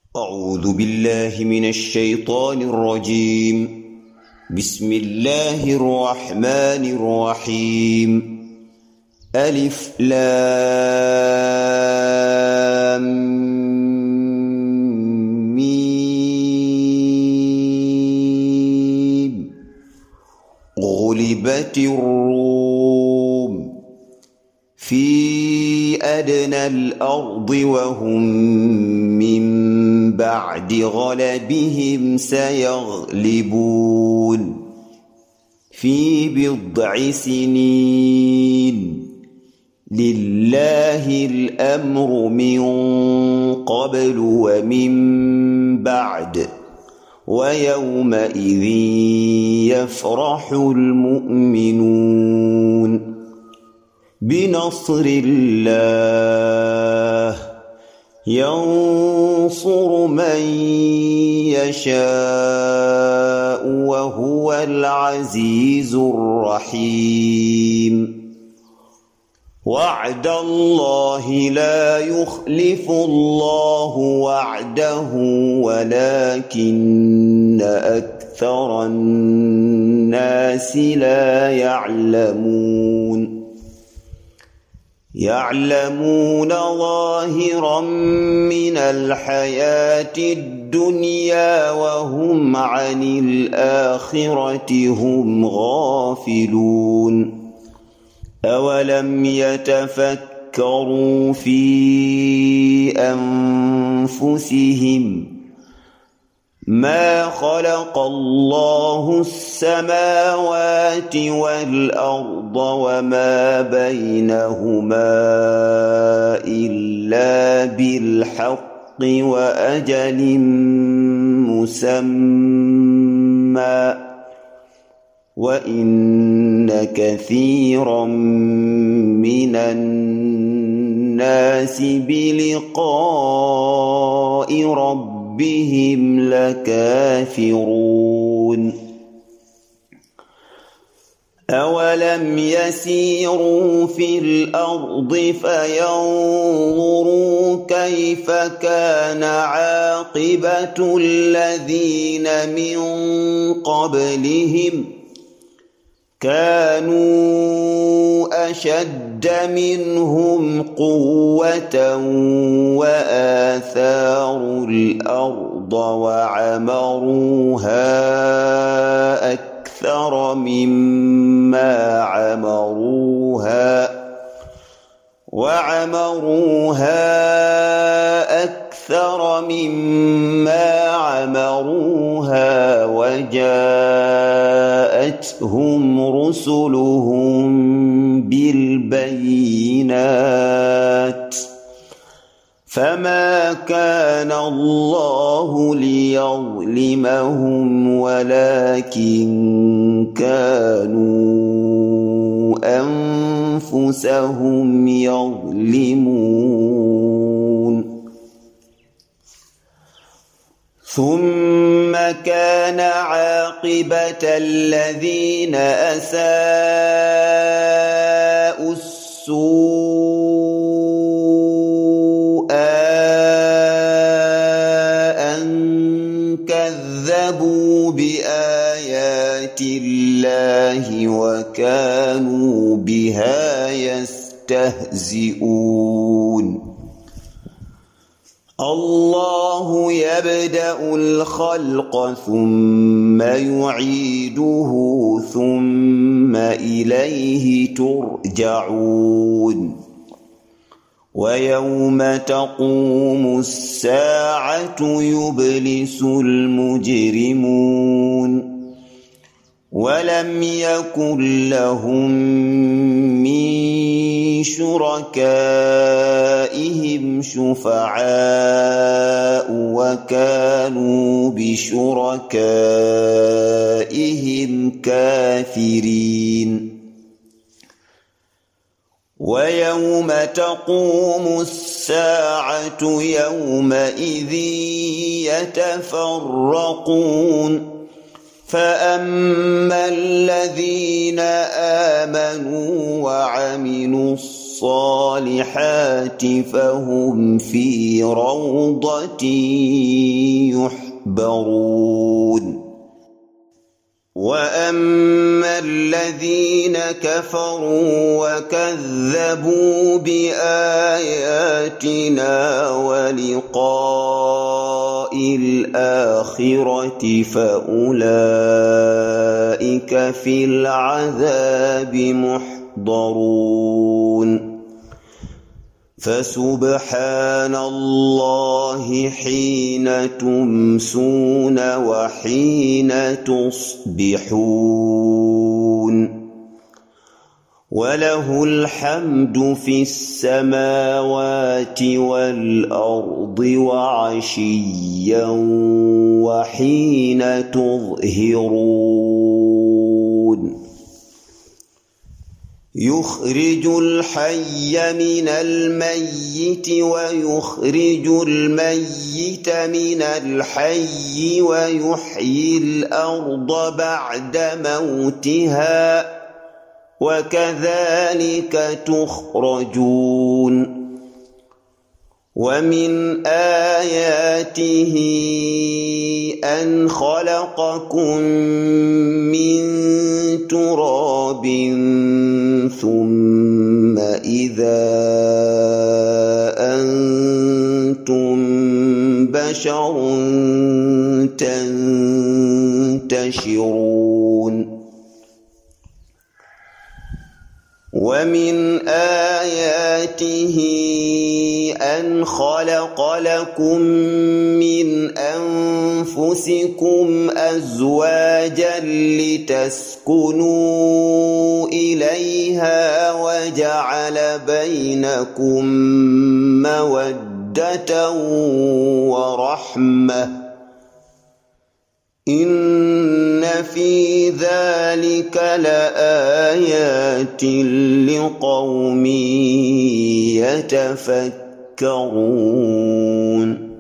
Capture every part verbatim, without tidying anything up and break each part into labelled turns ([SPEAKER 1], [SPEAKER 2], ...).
[SPEAKER 1] أعوذ بالله من الشيطان الرجيم. بسم الله الرحمن الرحيم. ألف لام ميم. غلبت الروم في أدنى الأرض وهم من بعد غلبهم سيغلبون في بضع سنين. لله الأمر من قبل ومن بعد ويومئذ يفرح المؤمنون بنصر الله ينصر من يشاء وهو العزيز الرحيم. وعد الله لا يخلف الله وعده ولكن أكثر الناس لا يعلمون. يعلمون ظاهرا من الحياة الدنيا وهم عن الآخرة هم غافلون. أولم يتفكروا في أنفسهم ما خلق الله السماوات والأرض وما بينهما إلا بالحق وأجل مسمى وإن كثيرا من الناس بلقاء ربهم بهم لكافرون. أولم يسيروا في الأرض فينظروا كيف كان عاقبة الذين من قبلهم كانوا أشد منهم قوة وآثاروا الأرض وعمروها أكثر مما عمروها وعمروها أكثر مما عمروها وجاءتهم رسلهم بالبينات فما كان الله ليظلمهم ولكن كانوا أنفسهم يظلمون. ثم كان عاقبة الذين أساءوا السوء أن كذبوا بآيات الله وكانوا بها يستهزئون. الله يبدأ الخلق ثم يعيده ثم إليه ترجعون. ويوم تقوم الساعة يبلس المجرمون ولم يكن لهم من شركائهم شفعاء وكانوا بشركائهم كافرين. ويوم تقوم الساعة يومئذ يتفرقون فأما الذين آمنوا وعملوا الصالحات الصالحات فهم في روضة يحبرون وأما الذين كفروا وكذبوا بآياتنا ولقاء الآخرة فأولئك في العذاب محضرون فسبحان الله حين تمسون وحين تصبحون وله الحمد في السماوات والأرض وعشيا وحين تظهرون يخرج الحي من الميت ويخرج الميت من الحي ويحيي الأرض بعد موتها وكذلك تخرجون ومن آياته أن خلقكم من تراب ثم إذا أنتم بشر تنتشرون ومن آياته أن خلق لكم من أنفسكم أزواجا لتسكنوا إليها وجعل بينكم مودة ورحمة إن في ذلك لآيات لقوم يتفكرون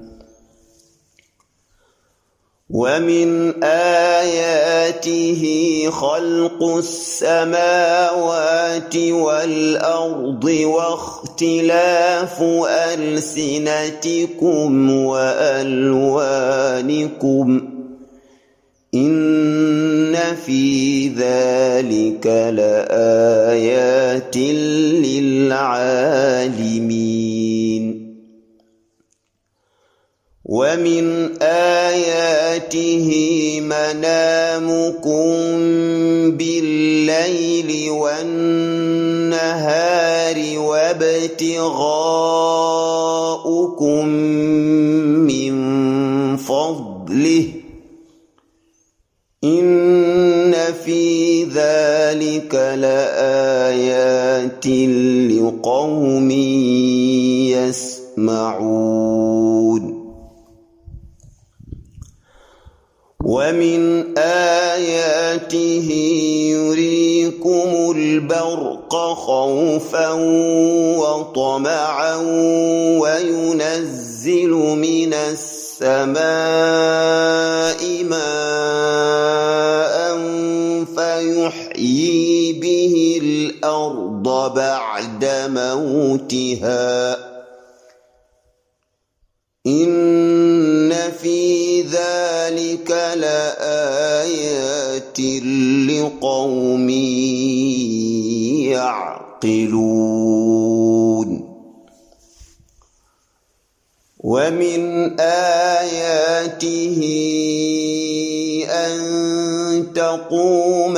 [SPEAKER 1] ومن آياته خلق السماوات والأرض واختلاف ألسنتكم وألوانكم إن في ذلك لآيات للعالمين ومن آياته منامكم بالليل والنهار وابتغاؤكم من فضله إن في ذلك لآيات لقوم يسمعون ومن آياته يريكم البرق خوفا وطمعا وينزل من السماء ماء فيحيي به الأرض بعد موتها إن في ذلك لآيات لقوم يعقلون ومن آياته أن تقوم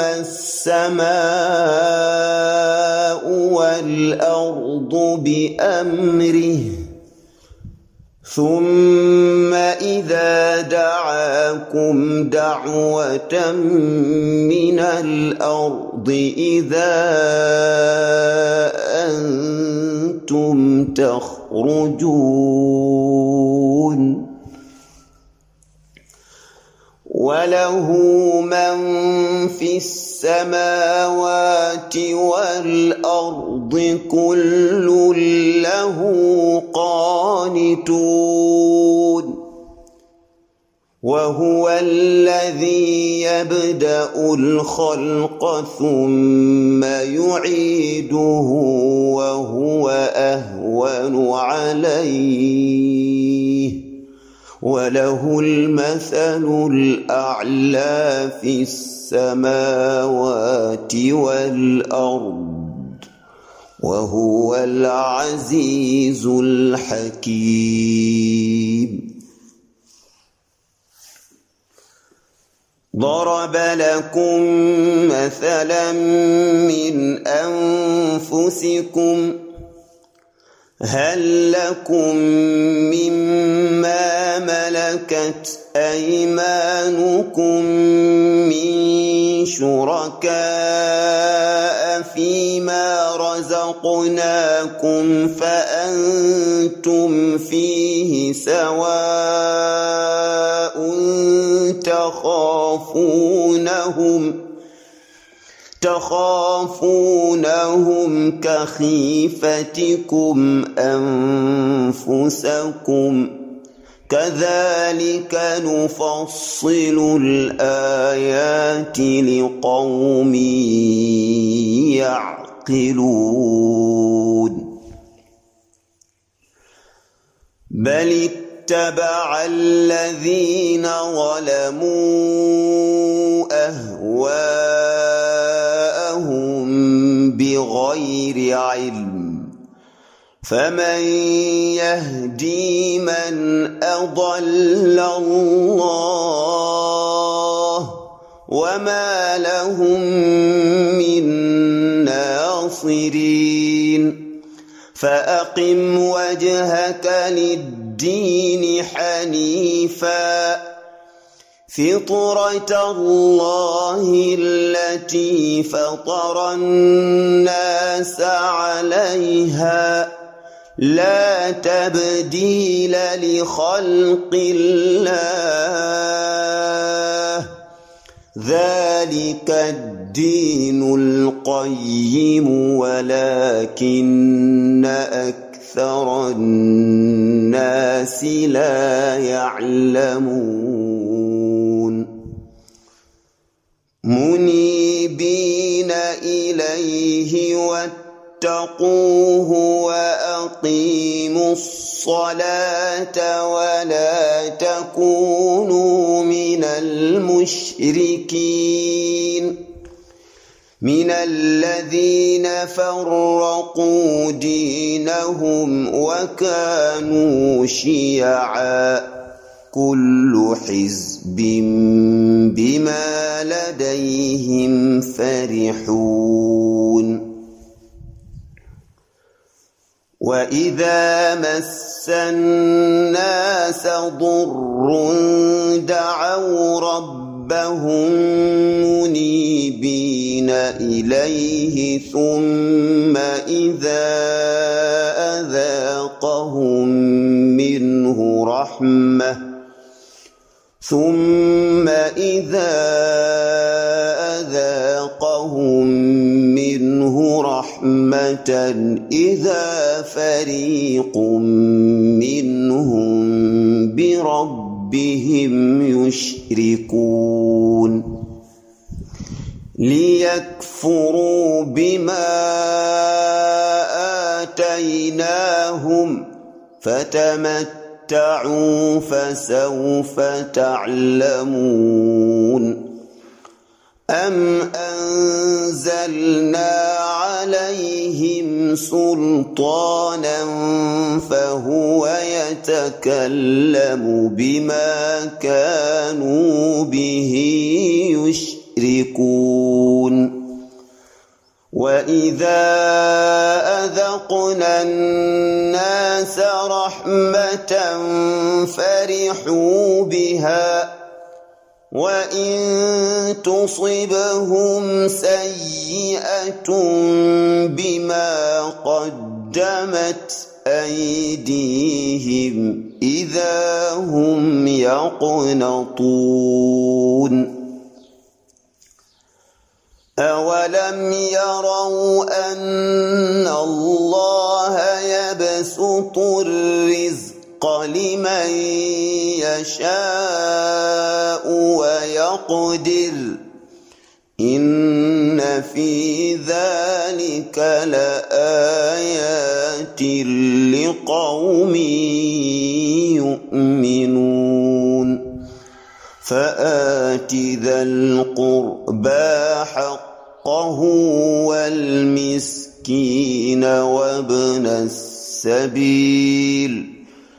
[SPEAKER 1] السماء والأرض بأمره ثم إذا دعاكم دعوة من الأرض إذا أنتم تخرجون وله من في السماوات والأرض كل له قانتون وهو الذي يبدأ الخلق ثم يعيده وهو أهون عليه وله المثل الأعلى في السماوات والأرض وهو العزيز الحكيم. ضرب لكم مثلا من أنفسكم هل لكم مما ملكت أيمانكم من شركاء فيما رزقناكم فأنتم فيه سواء تخافونهم تخافونهم كخيفتكم أنفسكم كذلك نفصل الآيات لقوم يعقلون. بل اتبع الذين ظلموا أهواءهم بغير علم فمن يهدي من أضل الله وما لهم من ناصرين. فأقم وجهك للدين حنيفا فطرة الله التي فطر الناس عليها لا تبديل لخلق الله ذلك الدين القيم ولكن أكثر الناس لا يعلمون. منيبين إليه واتقوه وأقيموا الصلاة ولا تكونوا من المشركين من الذين فرقوا دينهم وكانوا شيعا كل حزب بما لديهم فرحون. وإذا مس الناس ضر دعوا ربهم منيبين إليه ثم إذا أذاقهم منه رحمة ثم إذا أذاقهم منه رحمة إذا فريق منهم بربهم يشركون ليكفروا بما آتيناهم فتمتعوا فسوف تعلمون. أم أنزلنا عليهم سلطانا فهو يتكلم بما كانوا به يشركون. وإذا أذقنا الناس رحمة فرحوا بها وإن تصبهم سيئة بما قدمت أيديهم إذا هم يقنطون. أولم يروا أن الله يبسط الرزق لمن يشاء ويقدر إن في ذلك لآيات لقوم يؤمنون فآت ذا القربى حقه والمسكين وابن السبيل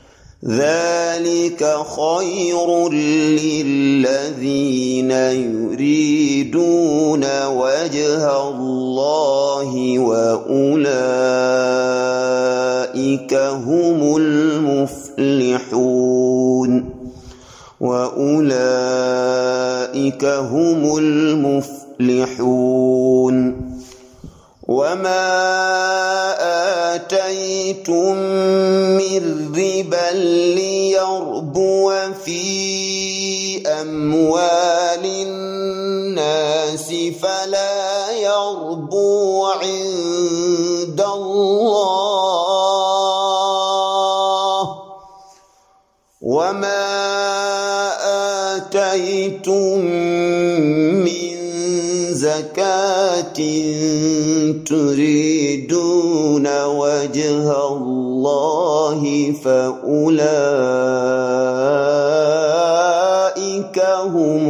[SPEAKER 1] ذلك خير للذين يريدون وجه الله وأولئك هم المفلحون وأولئك هم المفلحون وما آتيتم من ربا ليربو في أموال الناس فلا يربو عند الله وما آتيتم من زكاة تريدون وجه الله فأولئك هم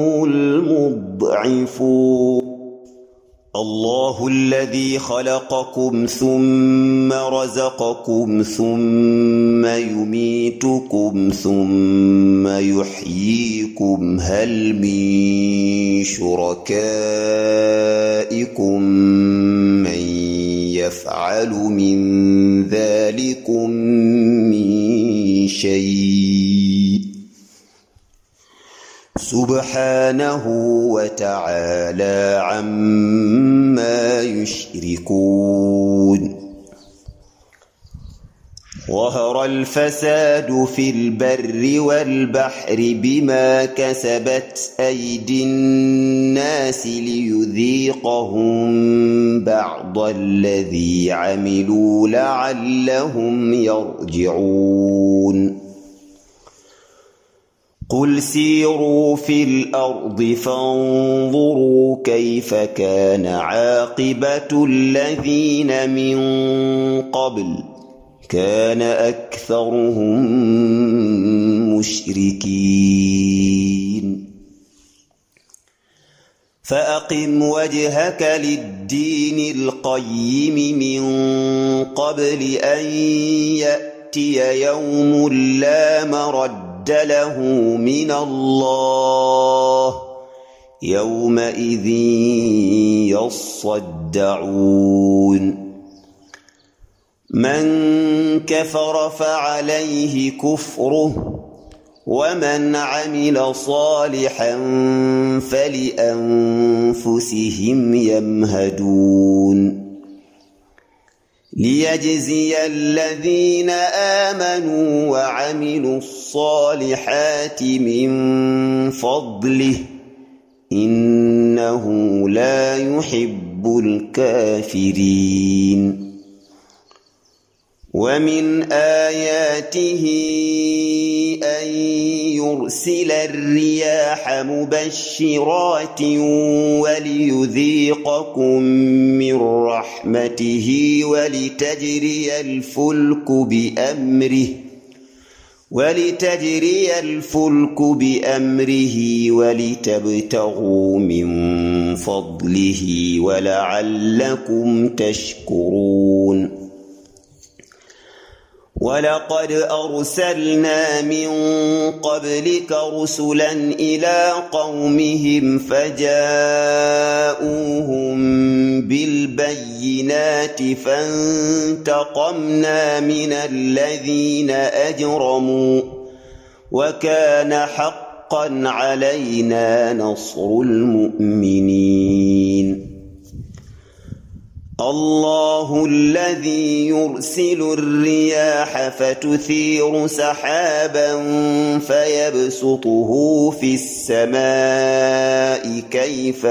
[SPEAKER 1] المضعفون الله الذي خلقكم ثم رزقكم ثم يميتكم ثم يحييكم هل من شركائكم من يفعل من ذلكم من شيء سبحانه وتعالى عما يشركون ظهر الفساد في البر والبحر بما كسبت أيدي الناس ليذيقهم بعض الذي عملوا لعلهم يرجعون قل سيروا في الأرض فانظروا كيف كان عاقبة الذين من قبل كان أكثرهم مشركين فأقم وجهك للدين القيم من قبل أن يأتي يوم لا مرد له من الله يومئذ يصدعون من كفر فعليه كفره ومن عمل صالحا فلأنفسهم يمهدون ليجزي الذين آمنوا وعملوا الصالحات من فضله إنه لا يحب الكافرين ومن آياته أن يرسل الرياح مبشرات وليذيقكم من رحمته ولتجري الفلك بأمره ولتجري الفلك بأمره ولتبتغوا من فضله ولعلكم تشكرون ولقد أرسلنا من قبلك رسلا إلى قومهم فجاءوهم بالبينات فانتقمنا من الذين أجرموا وكان حقا علينا نصر المؤمنين الله الذي يرسل الرياح فتثير سحابا فيبسطه في السماء كيف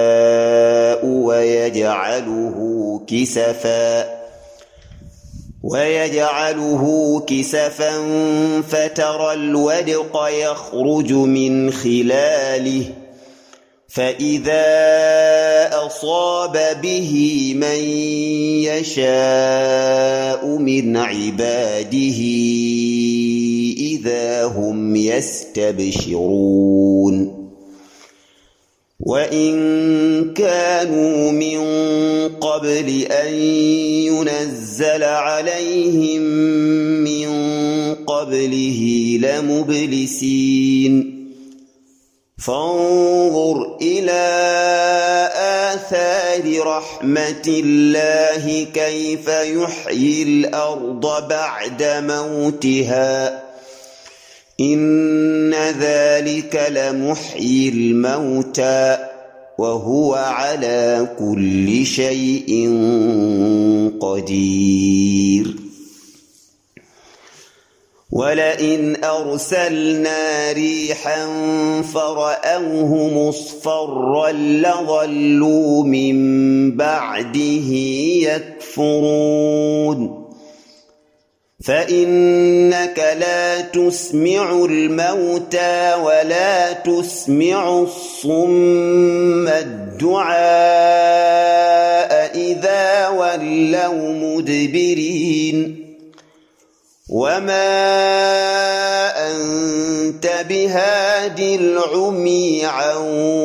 [SPEAKER 1] يشاء ويجعله كسفا ويجعله كسفا فترى الودق يخرج من خلاله فإذا أصاب به من يشاء من عباده إذا هم يستبشرون وإن كانوا من قبل أن ينزل عليهم من قبله لمبلسين فانظر إلى آثار رحمة الله كيف يحيي الأرض بعد موتها إن ذلك لمحيي الموتى وهو على كل شيء قدير ولئن أرسلنا ريحا فرأوه مصفرا لظلوا من بعده يكفرون فإنك لا تسمع الموتى ولا تسمع الصم الدعاء إذا ولوا مدبرين وما أنت بهاد العمي عن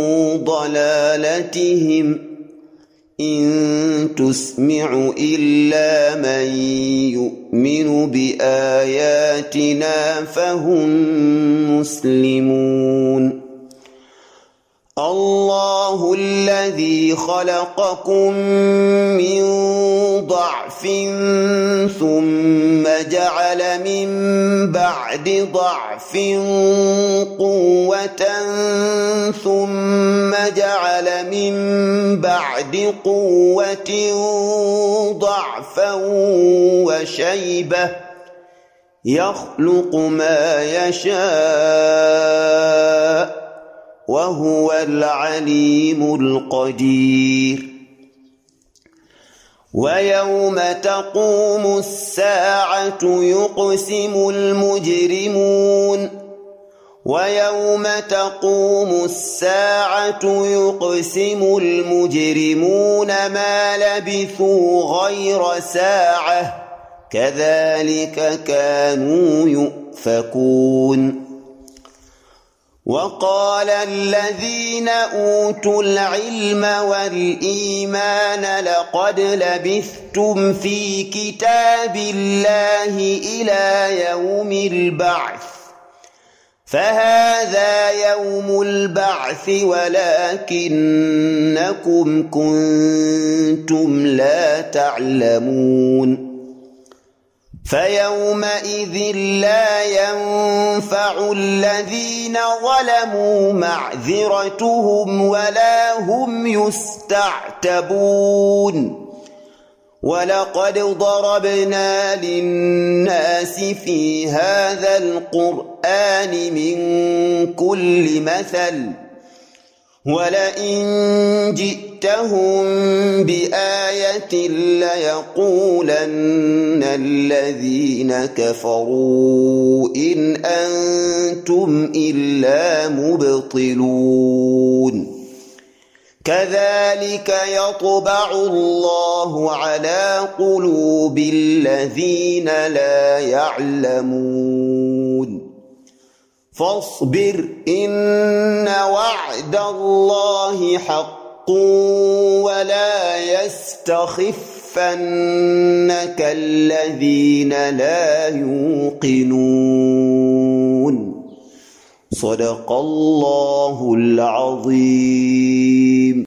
[SPEAKER 1] ضلالتهم إن تسمع إلا من يؤمن بآياتنا فهم مسلمون الله الذي خلقكم من ضعف ثم جعل من بعد ضعف قوة ثم جعل من بعد قوة ضعفا وشيبة يخلق ما يشاء وهو العليم القدير ويوم تقوم الساعة يقسم المجرمون ويوم تقوم الساعة يقسم المجرمون ما لبثوا غير ساعة كذلك كانوا يؤفكون وقال الذين أوتوا العلم والإيمان لقد لبثتم في كتاب الله إلى يوم البعث فهذا يوم البعث ولكنكم كنتم لا تعلمون فيومئذ لا ينفع الذين ظلموا معذرتهم ولا هم يستعتبون ولقد ضربنا للناس في هذا القرآن من كل مثل ولئن جئتهم بآية ليقولن الذين كفروا إن أنتم إلا مبطلون كذلك يطبع الله على قلوب الذين لا يعلمون فاصبر إن وعد الله حق ولا يستخفنك الذين لا يوقنون صدق الله العظيم.